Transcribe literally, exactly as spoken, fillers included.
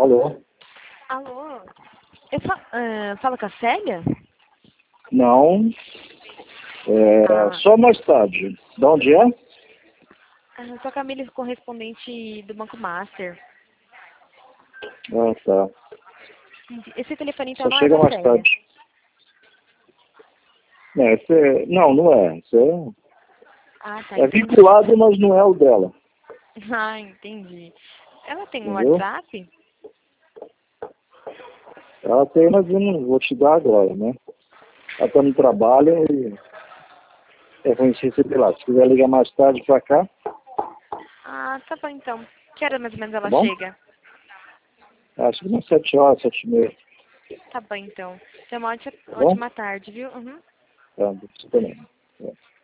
Alô? Alô? Eu fa uh, falo com a Célia? Não. É, Ah. Só mais tarde. De onde é? Ah, eu sou a Camila, correspondente do Banco Master. Ah, tá. Esse telefone então Só não é chega da mais Célia? tarde. É, esse é... Não, não é. Esse é... Ah, tá, é entendi. vinculado, mas não é o dela. Ah, entendi. Ela tem um Entendeu? WhatsApp? Ela tem, mas eu não vou te dar agora, né? Ela tá no trabalho e é ruim se receber lá. Se quiser ligar mais tarde pra cá, Ah, tá bom então. Que hora mais ou menos tá ela bom? chega? Acho que umas sete horas, sete e meia. Tá bom então. Tenha uma ótima, Tá bom? ótima tarde, viu? Uhum. Tá, você também. É.